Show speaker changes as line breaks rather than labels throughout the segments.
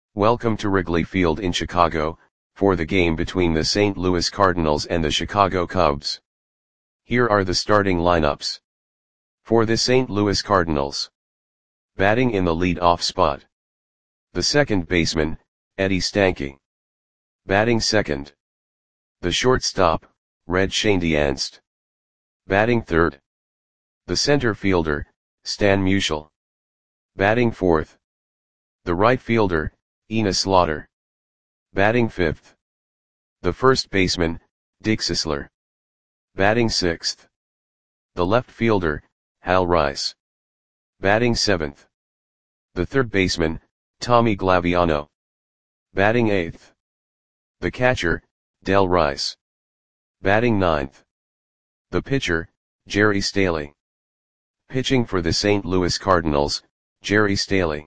Welcome to Wrigley Field in Chicago, for the game between the St. Louis Cardinals and the Chicago Cubs. Here are the starting lineups. For the St. Louis Cardinals. Batting in the lead-off spot. The second baseman, Eddie Stanky. Batting second. The shortstop, Red Schoendienst. Batting third. The center fielder, Stan Musial. Batting fourth. The right fielder, Enos Slaughter. Batting fifth. The first baseman, Dick Sisler. Batting sixth. The left fielder, Hal Rice. Batting seventh. The third baseman, Tommy Glaviano. Batting eighth. The catcher, Del Rice. Batting ninth. The pitcher, Jerry Staley. Pitching for the St. Louis Cardinals, Jerry Staley.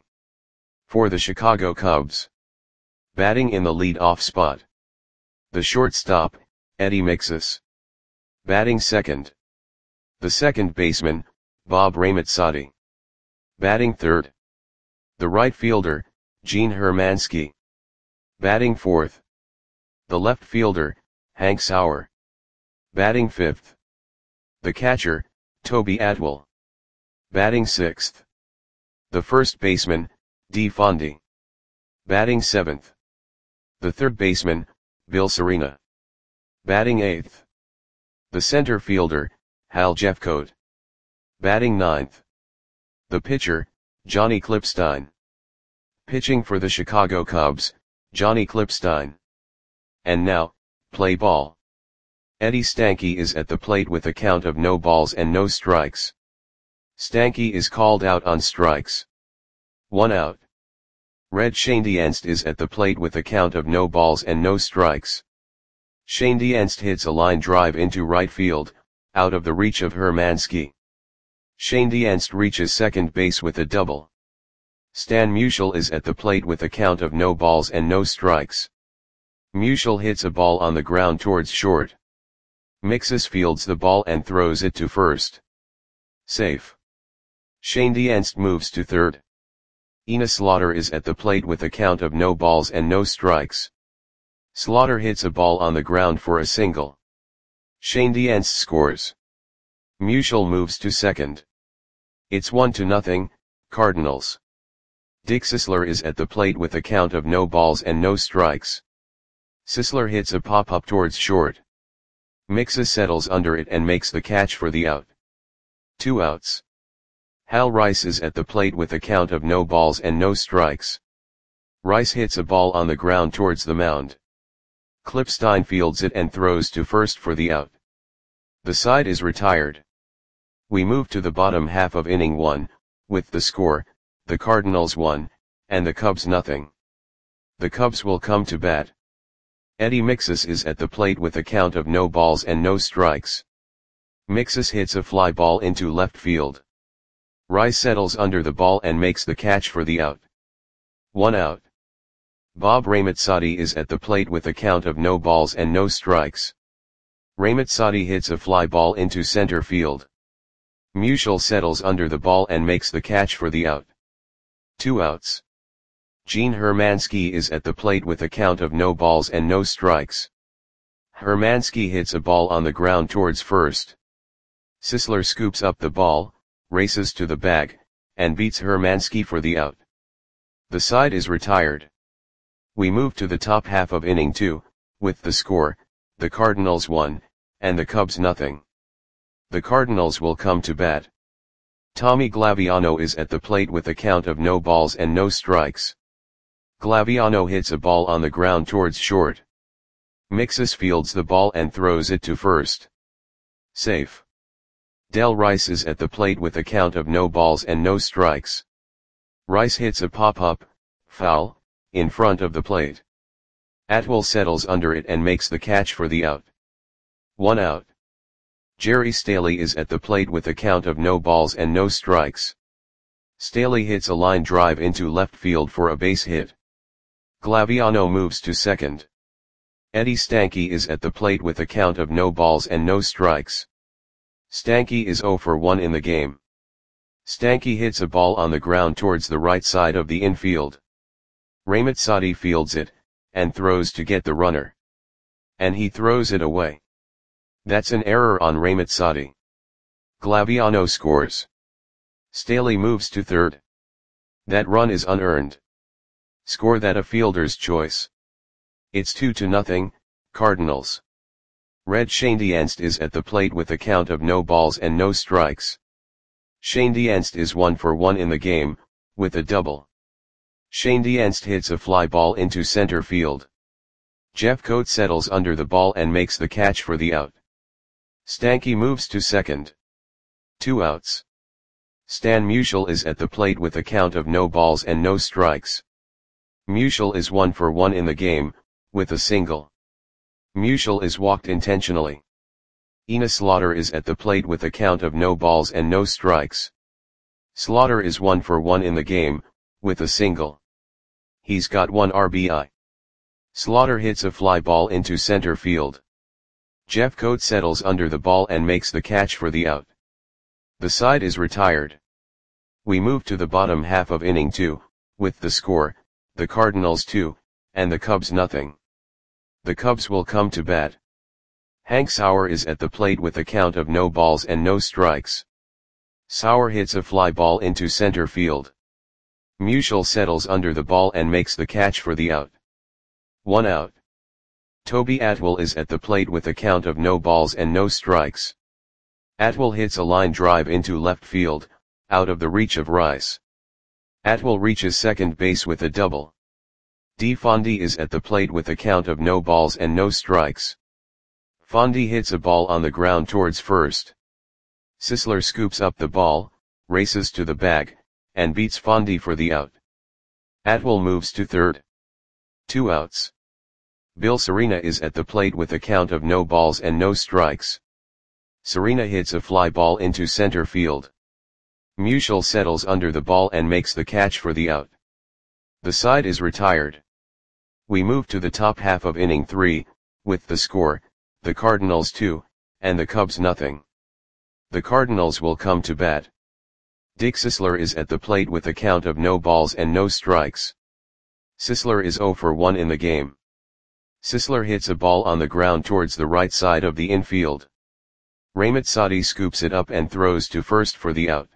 For the Chicago Cubs. Batting in the lead-off spot. The shortstop, Eddie Mixas. Batting second. The second baseman, Bob Ramazzotti. Batting third. The right fielder, Gene Hermansky. Batting fourth. The left fielder, Hank Sauer. Batting fifth. The catcher, Toby Atwell. Batting sixth. The first baseman, Dee Fondy. Batting seventh. The third baseman, Bill Serena. Batting eighth. The center fielder, Hal Jeffcoat. Batting ninth. The pitcher, Johnny Klippstein. Pitching for the Chicago Cubs, Johnny Klippstein. And now, play ball. Eddie Stanky is at the plate with a count of no balls and no strikes. Stanky is called out on strikes. 1 out. Red Schoendienst is at the plate with a count of no balls and no strikes. Schoendienst hits a line drive into right field, out of the reach of Hermansky. Schoendienst reaches second base with a double. Stan Musial is at the plate with a count of no balls and no strikes. Musial hits a ball on the ground towards short. Mixas fields the ball and throws it to first. Safe. Schoendienst moves to third. Enos Slaughter is at the plate with a count of no balls and no strikes. Slaughter hits a ball on the ground for a single. Schoendienst scores. Musial moves to second. It's 1-0, Cardinals. Dick Sisler is at the plate with a count of no balls and no strikes. Sisler hits a pop-up towards short. Mixas settles under it and makes the catch for the out. 2 outs. Hal Rice is at the plate with a count of no balls and no strikes. Rice hits a ball on the ground towards the mound. Klippstein fields it and throws to first for the out. The side is retired. We move to the bottom half of inning 1, with the score, the Cardinals 1, and the Cubs nothing. The Cubs will come to bat. Eddie Mixas is at the plate with a count of no balls and no strikes. Mixas hits a fly ball into left field. Rice settles under the ball and makes the catch for the out. 1 out. Bob Ramazzotti is at the plate with a count of no balls and no strikes. Ramazzotti hits a fly ball into center field. Musial settles under the ball and makes the catch for the out. 2 outs. Gene Hermansky is at the plate with a count of no balls and no strikes. Hermansky hits a ball on the ground towards first. Sisler scoops up the ball, races to the bag, and beats Hermansky for the out. The side is retired. We move to the top half of inning 2, with the score, the Cardinals 1, and the Cubs nothing. The Cardinals will come to bat. Tommy Glaviano is at the plate with a count of no balls and no strikes. Glaviano hits a ball on the ground towards short. Mixas fields the ball and throws it to first. Safe. Del Rice is at the plate with a count of no balls and no strikes. Rice hits a pop-up, foul, in front of the plate. Atwell settles under it and makes the catch for the out. 1 out. Jerry Staley is at the plate with a count of no balls and no strikes. Staley hits a line drive into left field for a base hit. Glaviano moves to second. Eddie Stanky is at the plate with a count of no balls and no strikes. Stanky is 0 for 1 in the game. Stanky hits a ball on the ground towards the right side of the infield. Ramitsadi fields it, and throws to get the runner. And he throws it away. That's an error on Ramitsadi. Glaviano scores. Staley moves to third. That run is unearned. Score that a fielder's choice. It's 2-0, Cardinals. Red Schoendienst is at the plate with a count of no balls and no strikes. Schoendienst is 1 for 1 in the game, with a double. Schoendienst hits a fly ball into center field. Jeffcoat settles under the ball and makes the catch for the out. Stanky moves to second. 2 outs. Stan Musial is at the plate with a count of no balls and no strikes. Musial is 1 for 1 in the game, with a single. Musial is walked intentionally. Ina Slaughter is at the plate with a count of no balls and no strikes. Slaughter is 1 for 1 in the game, with a single. He's got 1 RBI. Slaughter hits a fly ball into center field. Jeffcoat settles under the ball and makes the catch for the out. The side is retired. We move to the bottom half of inning 2, with the score, the Cardinals 2, and the Cubs nothing. The Cubs will come to bat. Hank Sauer is at the plate with a count of no balls and no strikes. Sauer hits a fly ball into center field. Musial settles under the ball and makes the catch for the out. 1 out. Toby Atwell is at the plate with a count of no balls and no strikes. Atwell hits a line drive into left field, out of the reach of Rice. Atwell reaches second base with a double. D. Fondy is at the plate with a count of no balls and no strikes. Fondy hits a ball on the ground towards first. Sisler scoops up the ball, races to the bag, and beats Fondy for the out. Atwell moves to third. 2 outs. Bill Serena is at the plate with a count of no balls and no strikes. Serena hits a fly ball into center field. Musial settles under the ball and makes the catch for the out. The side is retired. We move to the top half of inning 3, with the score, the Cardinals 2, and the Cubs nothing. The Cardinals will come to bat. Dick Sisler is at the plate with a count of no balls and no strikes. Sisler is 0 for 1 in the game. Sisler hits a ball on the ground towards the right side of the infield. Ramitsadi scoops it up and throws to first for the out.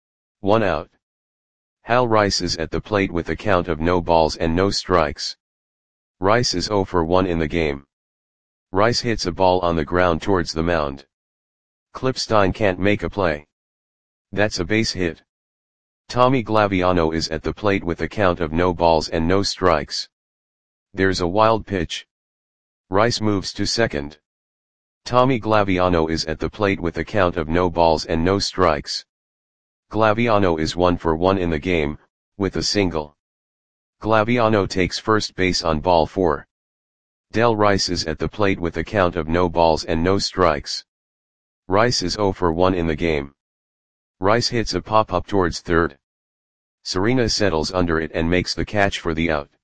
1 out. Hal Rice is at the plate with a count of no balls and no strikes. Rice is 0 for 1 in the game. Rice hits a ball on the ground towards the mound. Klippstein can't make a play. That's a base hit. Tommy Glaviano is at the plate with a count of no balls and no strikes. There's a wild pitch. Rice moves to second. Tommy Glaviano is at the plate with a count of no balls and no strikes. Glaviano is 1 for 1 in the game, with a single. Glaviano takes first base on ball 4. Del Rice is at the plate with a count of no balls and no strikes. Rice is 0 for 1 in the game. Rice hits a pop-up towards third. Serena settles under it and makes the catch for the out.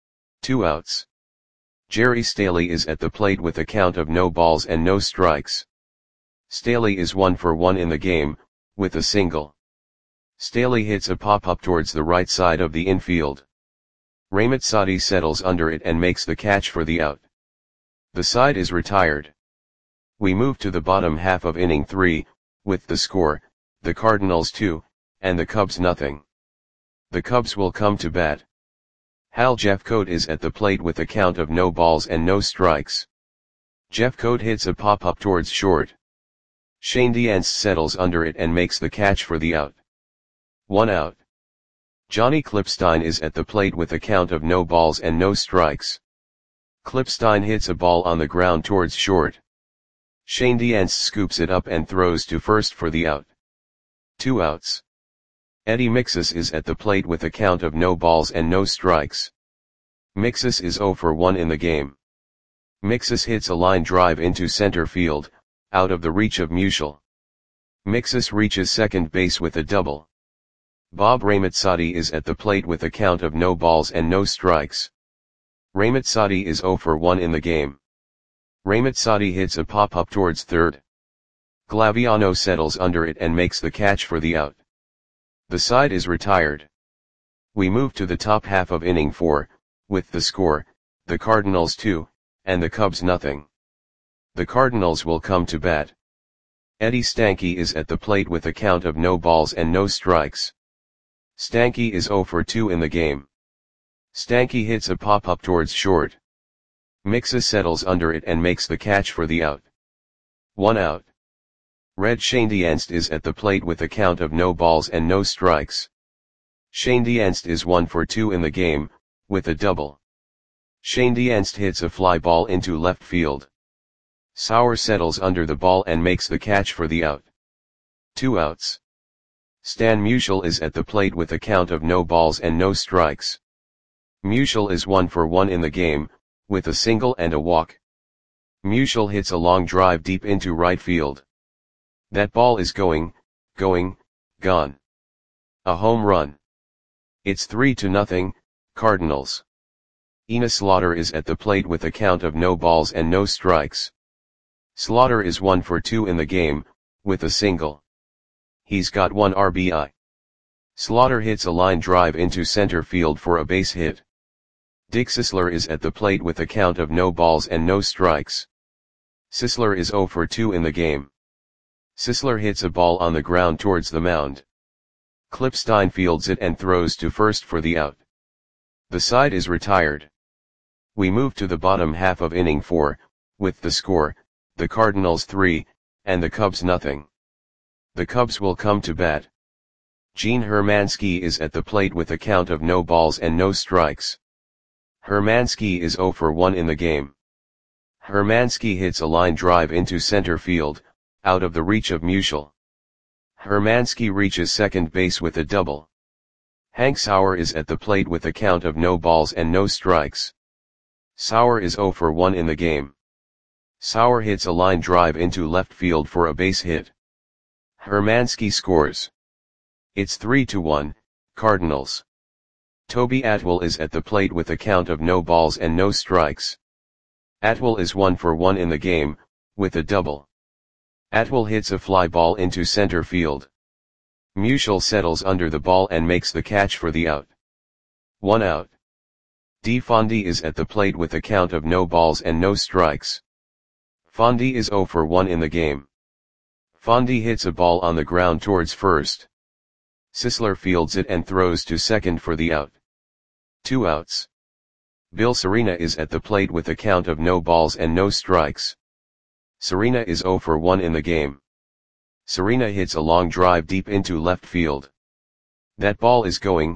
2 outs. Jerry Staley is at the plate with a count of no balls and no strikes. Staley is 1 for 1 in the game, with a single. Staley hits a pop-up towards the right side of the infield. Ramitsadi settles under it and makes the catch for the out. The side is retired. We move to the bottom half of inning 3, with the score, the Cardinals 2, and the Cubs nothing. The Cubs will come to bat. Hal Jeffcoat is at the plate with a count of no balls and no strikes. Jeffcoat hits a pop-up towards short. Schoendienst settles under it and makes the catch for the out. 1 out. Johnny Klippstein is at the plate with a count of no balls and no strikes. Klippstein hits a ball on the ground towards short. Schoendienst scoops it up and throws to first for the out. 2 outs. Eddie Mixus is at the plate with a count of no balls and no strikes. Mixus is 0 for 1 in the game. Mixus hits a line drive into center field, out of the reach of Musial. Mixus reaches second base with a double. Bob Ramitsadi is at the plate with a count of no balls and no strikes. Ramitsadi is 0 for 1 in the game. Ramitsadi hits a pop-up towards third. Glaviano settles under it and makes the catch for the out. The side is retired. We move to the top half of inning 4, with the score, the Cardinals 2, and the Cubs nothing. The Cardinals will come to bat. Eddie Stanky is at the plate with a count of no balls and no strikes. Stanky is 0 for 2 in the game. Stanky hits a pop-up towards short. Mixa settles under it and makes the catch for the out. 1 out. Red Schoendienst is at the plate with a count of no balls and no strikes. Schoendienst is 1 for 2 in the game, with a double. Schoendienst hits a fly ball into left field. Sauer settles under the ball and makes the catch for the out. 2 outs. Stan Musial is at the plate with a count of no balls and no strikes. Musial is 1 for 1 in the game, with a single and a walk. Musial hits a long drive deep into right field. That ball is gone. A home run. It's 3-0, Cardinals. Enos Slaughter is at the plate with a count of no balls and no strikes. Slaughter is 1 for 2 in the game, with a single. He's got 1 RBI. Slaughter hits a line drive into center field for a base hit. Dick Sisler is at the plate with a count of no balls and no strikes. Sisler is 0 for 2 in the game. Sisler hits a ball on the ground towards the mound. Klippstein fields it and throws to first for the out. The side is retired. We move to the bottom half of inning 4, with the score, the Cardinals 3, and the Cubs nothing. The Cubs will come to bat. Gene Hermansky is at the plate with a count of no balls and no strikes. Hermansky is 0 for 1 in the game. Hermansky hits a line drive into center field, out of the reach of Musial. Hermansky reaches second base with a double. Hank Sauer is at the plate with a count of no balls and no strikes. Sauer is 0 for 1 in the game. Sauer hits a line drive into left field for a base hit. Hermansky scores. It's 3-1, Cardinals. Toby Atwell is at the plate with a count of no balls and no strikes. Atwell is 1 for 1 in the game, with a double. Atwell hits a fly ball into center field. Musial settles under the ball and makes the catch for the out. 1 out. D. Fondy is at the plate with a count of no balls and no strikes. Fondy is 0 for 1 in the game. Fondy hits a ball on the ground towards first. Sisler fields it and throws to second for the out. 2 outs. Bill Serena is at the plate with a count of no balls and no strikes. Serena is 0 for 1 in the game. Serena hits a long drive deep into left field. That ball is gone.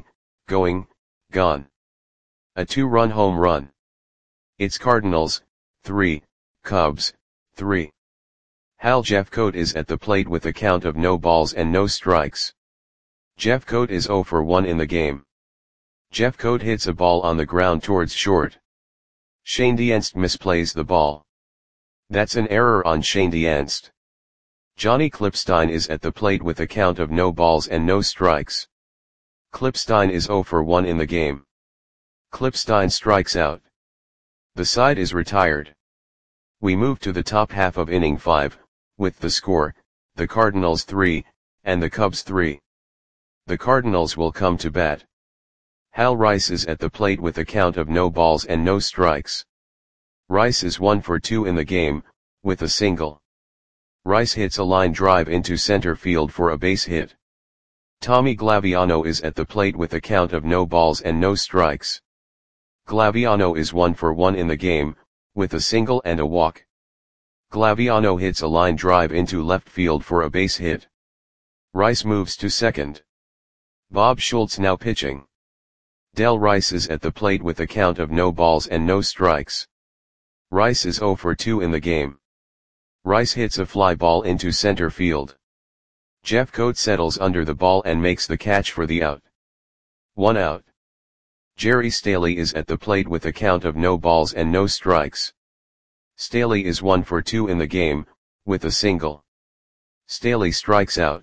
A 2-run home run. It's Cardinals, 3, Cubs, 3. Hal Jeffcoat is at the plate with a count of no balls and no strikes. Jeffcoat is 0 for 1 in the game. Jeffcoat hits a ball on the ground towards short. Schoendienst misplays the ball. That's an error on Schoendienst. Johnny Klippstein is at the plate with a count of no balls and no strikes. Klippstein is 0 for 1 in the game. Klippstein strikes out. The side is retired. We move to the top half of inning 5, with the score, the Cardinals 3, and the Cubs 3. The Cardinals will come to bat. Hal Rice is at the plate with a count of no balls and no strikes. Rice is 1 for 2 in the game, with a single. Rice hits a line drive into center field for a base hit. Tommy Glaviano is at the plate with a count of no balls and no strikes. Glaviano is 1 for 1 in the game, with a single and a walk. Glaviano hits a line drive into left field for a base hit. Rice moves to second. Bob Schultz now pitching. Del Rice is at the plate with a count of no balls and no strikes. Rice is 0 for 2 in the game. Rice hits a fly ball into center field. Jeffcoat settles under the ball and makes the catch for the out. 1 out. Jerry Staley is at the plate with a count of no balls and no strikes. Staley is 1 for 2 in the game, with a single. Staley strikes out.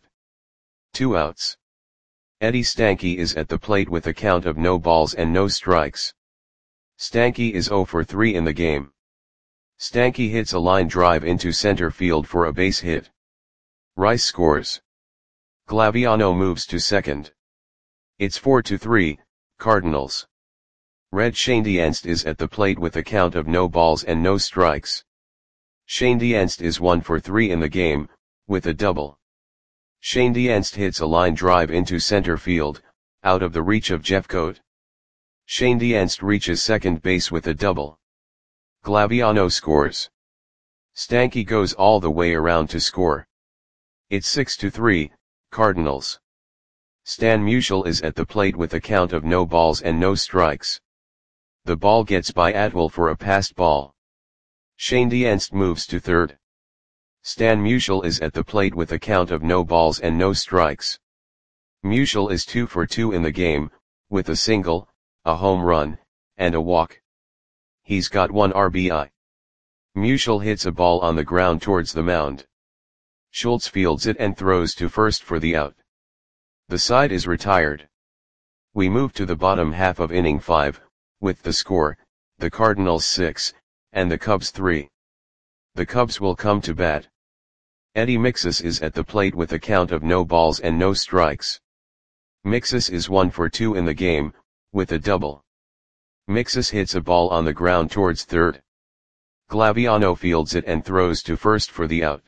2 outs. Eddie Stanky is at the plate with a count of no balls and no strikes. Stanky is 0 for 3 in the game. Stanky hits a line drive into center field for a base hit. Rice scores. Glaviano moves to second. It's 4-3, Cardinals. Red Schoendienst is at the plate with a count of no balls and no strikes. Schoendienst is 1 for 3 in the game, with a double. Schoendienst hits a line drive into center field, out of the reach of Jeffcoat. Schoendienst reaches second base with a double. Glaviano scores. Stanky goes all the way around to score. It's 6-3, Cardinals. Stan Musial is at the plate with a count of no balls and no strikes. The ball gets by Atwell for a passed ball. Schoendienst moves to third. Stan Musial is at the plate with a count of no balls and no strikes. Musial is 2 for 2 in the game, with a single, a home run, and a walk. He's got 1 RBI. Musial hits a ball on the ground towards the mound. Schultz fields it and throws to first for the out. The side is retired. We move to the bottom half of inning 5, with the score, the Cardinals 6, and the Cubs 3. The Cubs will come to bat. Eddie Mixus is at the plate with a count of no balls and no strikes. Mixus is 1 for 2 in the game, with a double. Mixus hits a ball on the ground towards third. Glaviano fields it and throws to first for the out.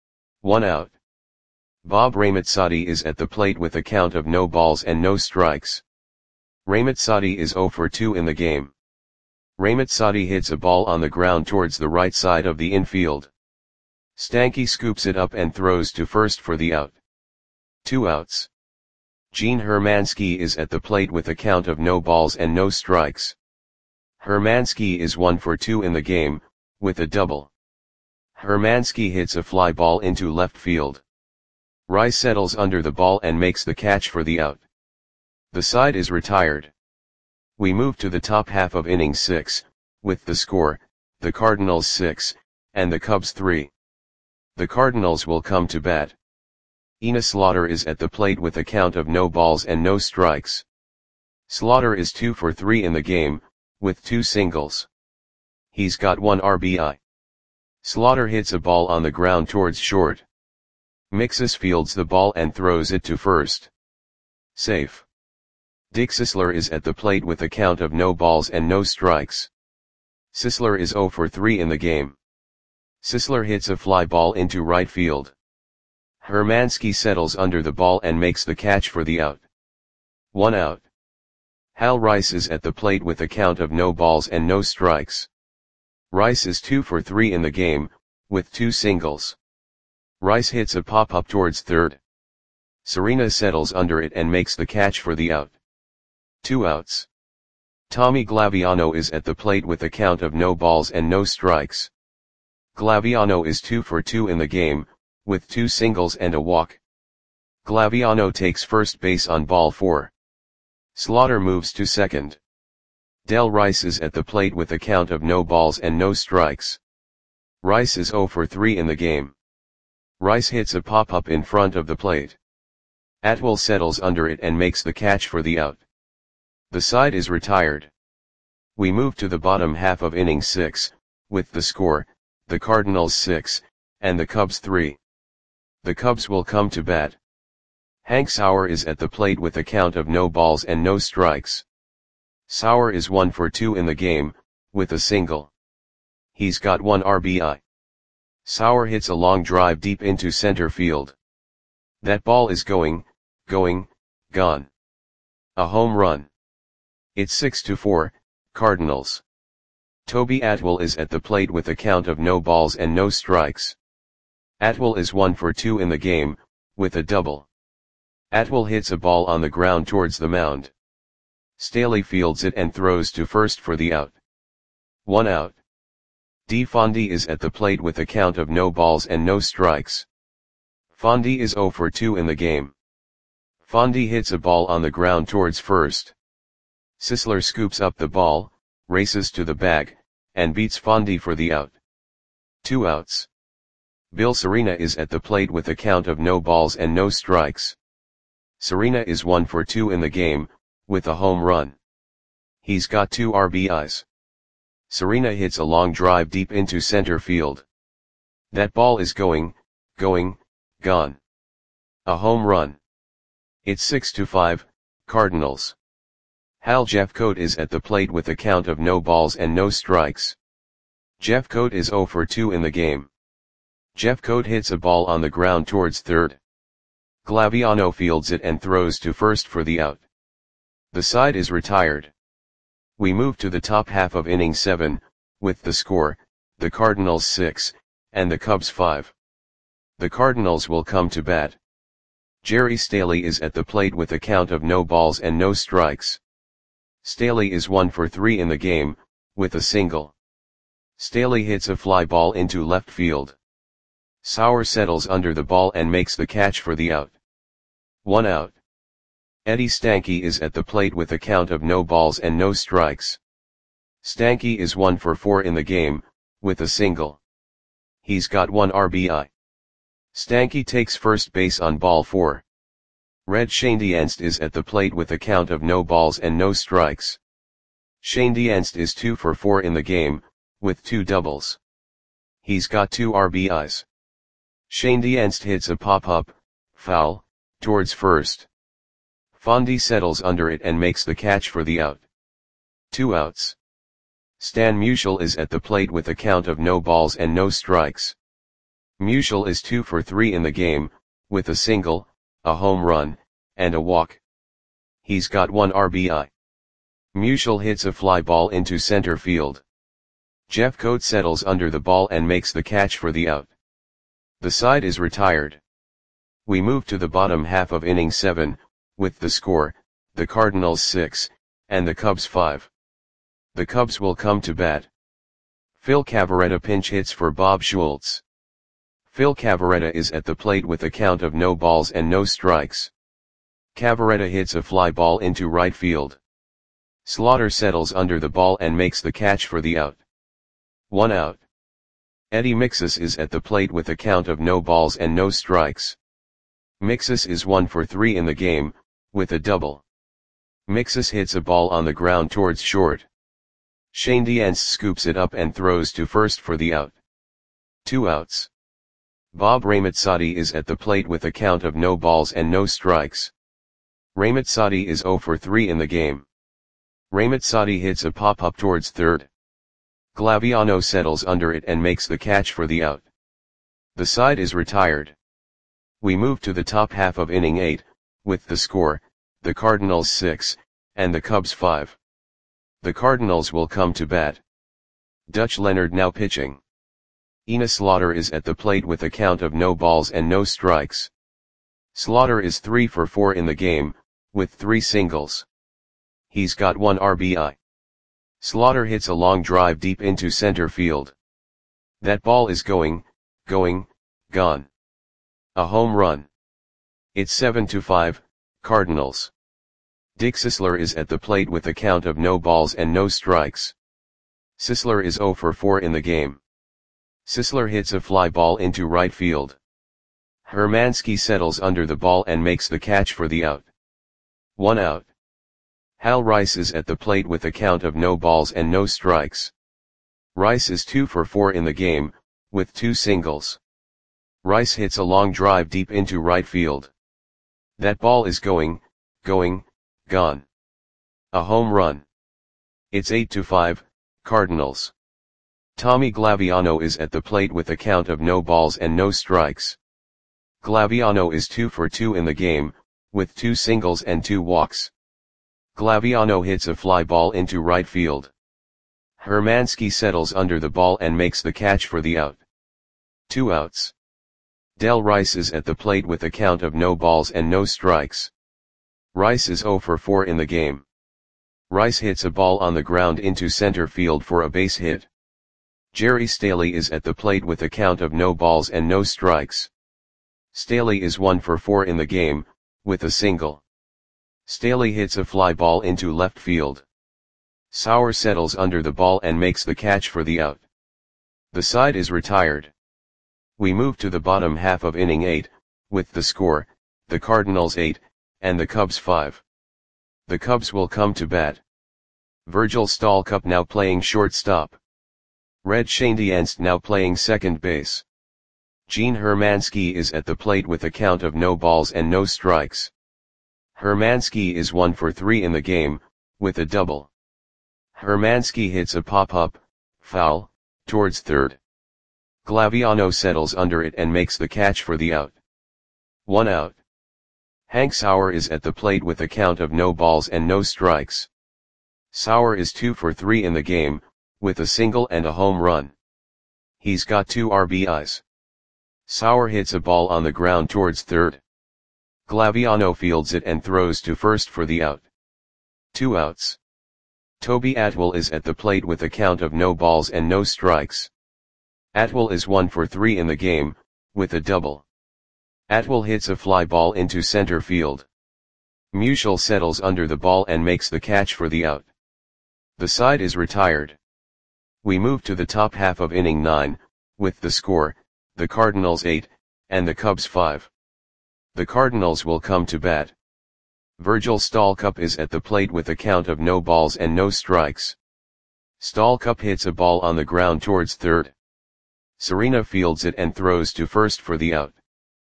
1 out. Bob Ramazzotti is at the plate with a count of no balls and no strikes. Ramazzotti is 0 for 2 in the game. Ramazzotti hits a ball on the ground towards the right side of the infield. Stanky scoops it up and throws to first for the out. 2 outs. Gene Hermansky is at the plate with a count of no balls and no strikes. Hermansky is 1 for 2 in the game, with a double. Hermansky hits a fly ball into left field. Rice settles under the ball and makes the catch for the out. The side is retired. We move to the top half of inning 6, with the score, the Cardinals 6, and the Cubs 3. The Cardinals will come to bat. Enos Slaughter is at the plate with a count of no balls and no strikes. Slaughter is 2 for 3 in the game, with 2 singles. He's got 1 RBI. Slaughter hits a ball on the ground towards short. Mixus fields the ball and throws it to first. Safe. Dick Sisler is at the plate with a count of no balls and no strikes. Sisler is 0 for 3 in the game. Sisler hits a fly ball into right field. Hermansky settles under the ball and makes the catch for the out. 1 out. Hal Rice is at the plate with a count of no balls and no strikes. Rice is 2 for 3 in the game, with 2 singles. Rice hits a pop-up towards third. Serena settles under it and makes the catch for the out. 2 outs. Tommy Glaviano is at the plate with a count of no balls and no strikes. Glaviano is 2 for 2 in the game, with 2 singles and a walk. Glaviano takes first base on ball 4. Slaughter moves to second. Del Rice is at the plate with a count of no balls and no strikes. Rice is 0 for 3 in the game. Rice hits a pop-up in front of the plate. Atwell settles under it and makes the catch for the out. The side is retired. We move to the bottom half of inning 6, with the score, the Cardinals 6, and the Cubs 3. The Cubs will come to bat. Hank Sauer is at the plate with a count of no balls and no strikes. Sauer is 1 for 2 in the game, with a single. He's got 1 RBI. Sauer hits a long drive deep into center field. That ball is going, gone. A home run. It's 6-4, Cardinals. Toby Atwell is at the plate with a count of no balls and no strikes. Atwell is 1 for 2 in the game, with a double. Atwell hits a ball on the ground towards the mound. Staley fields it and throws to first for the out. 1 out. D. Fondy is at the plate with a count of no balls and no strikes. Fondy is 0 for 2 in the game. Fondy hits a ball on the ground towards first. Sisler scoops up the ball, races to the bag, and beats Fondy for the out. 2 outs. Bill Serena is at the plate with a count of no balls and no strikes. Serena is 1 for 2 in the game, with a home run. He's got 2 RBIs. Serena hits a long drive deep into center field. That ball is going, gone. A home run. It's 6-5, Cardinals. Hal Jeffcoat is at the plate with a count of no balls and no strikes. Jeffcoat is 0 for 2 in the game. Jeffcoat hits a ball on the ground towards third. Glaviano fields it and throws to first for the out. The side is retired. We move to the top half of inning 7, with the score, the Cardinals 6, and the Cubs 5. The Cardinals will come to bat. Jerry Staley is at the plate with a count of no balls and no strikes. Staley is 1 for 3 in the game, with a single. Staley hits a fly ball into left field. Sauer settles under the ball and makes the catch for the out. 1 out. Eddie Stanky is at the plate with a count of no balls and no strikes. Stanky is 1 for 4 in the game, with a single. He's got 1 RBI. Stanky takes first base on ball 4. Red Schoendienst is at the plate with a count of no balls and no strikes. Schoendienst is 2 for 4 in the game, with 2 doubles. He's got 2 RBIs. Schoendienst hits a pop-up, foul, towards first. Fondy settles under it and makes the catch for the out. 2 outs. Stan Musial is at the plate with a count of no balls and no strikes. Musial is 2 for 3 in the game, with a single, a home run, and a walk. He's got 1 RBI. Musial hits a fly ball into center field. Jeffcoat settles under the ball and makes the catch for the out. The side is retired. We move to the bottom half of inning 7, with the score, the Cardinals 6, and the Cubs 5. The Cubs will come to bat. Phil Cavarretta pinch hits for Bob Schultz. Phil Cavarretta is at the plate with a count of no balls and no strikes. Cavarretta hits a fly ball into right field. Slaughter settles under the ball and makes the catch for the out. 1 out. Eddie Mixus is at the plate with a count of no balls and no strikes. Mixus is 1 for 3 in the game, with a double. Mixus hits a ball on the ground towards short. Schoendienst scoops it up and throws to first for the out. 2 outs. Bob Ramazzotti is at the plate with a count of no balls and no strikes. Ramazzotti is 0 for 3 in the game. Ramazzotti hits a pop-up towards third. Glaviano settles under it and makes the catch for the out. The side is retired. We move to the top half of inning 8, with the score, the Cardinals 6, and the Cubs 5. The Cardinals will come to bat. Dutch Leonard now pitching. Enos Slaughter is at the plate with a count of no balls and no strikes. Slaughter is 3 for 4 in the game, with 3 singles. He's got 1 RBI. Slaughter hits a long drive deep into center field. That ball is going, gone. A home run. It's 7-5, Cardinals. Dick Sisler is at the plate with a count of no balls and no strikes. Sisler is 0 for 4 in the game. Sisler hits a fly ball into right field. Hermansky settles under the ball and makes the catch for the out. 1 out. Hal Rice is at the plate with a count of no balls and no strikes. Rice is 2 for 4 in the game, with 2 singles. Rice hits a long drive deep into right field. That ball is going, gone. A home run. It's 8-5, Cardinals. Tommy Glaviano is at the plate with a count of no balls and no strikes. Glaviano is 2 for 2 in the game, with 2 singles and 2 walks. Glaviano hits a fly ball into right field. Hermansky settles under the ball and makes the catch for the out. 2 outs. Del Rice is at the plate with a count of no balls and no strikes. Rice is 0 for 4 in the game. Rice hits a ball on the ground into center field for a base hit. Jerry Staley is at the plate with a count of no balls and no strikes. Staley is 1 for 4 in the game, with a single. Staley hits a fly ball into left field. Sauer settles under the ball and makes the catch for the out. The side is retired. We move to the bottom half of inning 8, with the score, the Cardinals 8, and the Cubs 5. The Cubs will come to bat. Virgil Stalcup now playing shortstop. Red Schoendienst now playing second base. Gene Hermansky is at the plate with a count of no balls and no strikes. Hermansky is 1 for 3 in the game, with a double. Hermansky hits a pop-up, foul, towards third. Glaviano settles under it and makes the catch for the out. 1 out. Hank Sauer is at the plate with a count of no balls and no strikes. Sauer is 2 for 3 in the game, with a single and a home run. He's got 2 RBIs. Sauer hits a ball on the ground towards third. Glaviano fields it and throws to first for the out. 2 outs. Toby Atwell is at the plate with a count of no balls and no strikes. Atwell is 1 for 3 in the game, with a double. Atwell hits a fly ball into center field. Musial settles under the ball and makes the catch for the out. The side is retired. We move to the top half of inning 9, with the score, the Cardinals 8, and the Cubs 5. The Cardinals will come to bat. Virgil Stallcup is at the plate with a count of no balls and no strikes. Stallcup hits a ball on the ground towards third. Serena fields it and throws to first for the out.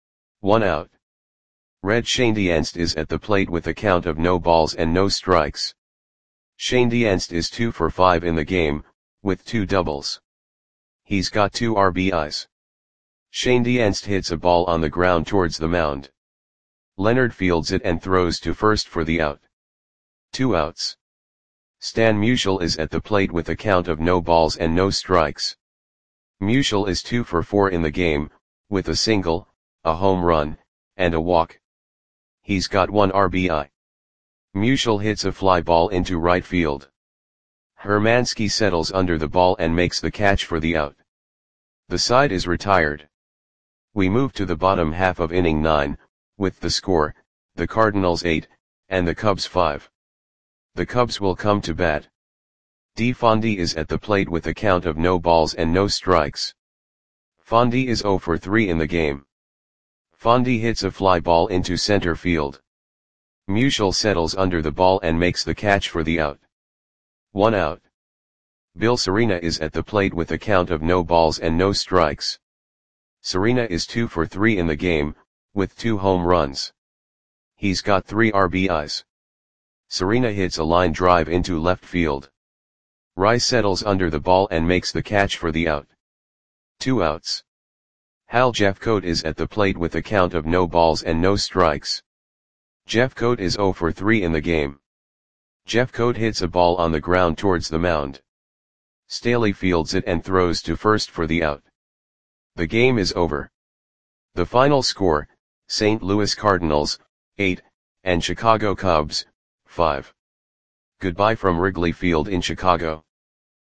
1 out. Red Schoendienst is at the plate with a count of no balls and no strikes. Schoendienst is 2 for 5 in the game, with 2 doubles. He's got 2 RBIs. Schoendienst hits a ball on the ground towards the mound. Leonard fields it and throws to first for the out. 2 outs. Stan Musial is at the plate with a count of no balls and no strikes. Musial is 2 for 4 in the game, with a single, a home run, and a walk. He's got 1 RBI. Musial hits a fly ball into right field. Hermansky settles under the ball and makes the catch for the out. The side is retired. We move to the bottom half of inning 9, with the score, the Cardinals 8, and the Cubs 5. The Cubs will come to bat. D. Fondy is at the plate with a count of no balls and no strikes. Fondy is 0 for 3 in the game. Fondy hits a fly ball into center field. Musial settles under the ball and makes the catch for the out. 1 out. Bill Serena is at the plate with a count of no balls and no strikes. Serena is 2 for 3 in the game, with 2 home runs. He's got 3 RBIs. Serena hits a line drive into left field. Rice settles under the ball and makes the catch for the out. 2 outs. Hal Jeffcoat is at the plate with a count of no balls and no strikes. Jeffcoat is 0 for 3 in the game. Jeffcoat hits a ball on the ground towards the mound. Staley fields it and throws to first for the out. The game is over. The final score, St. Louis Cardinals, 8, and Chicago Cubs, 5. Goodbye from Wrigley Field in Chicago.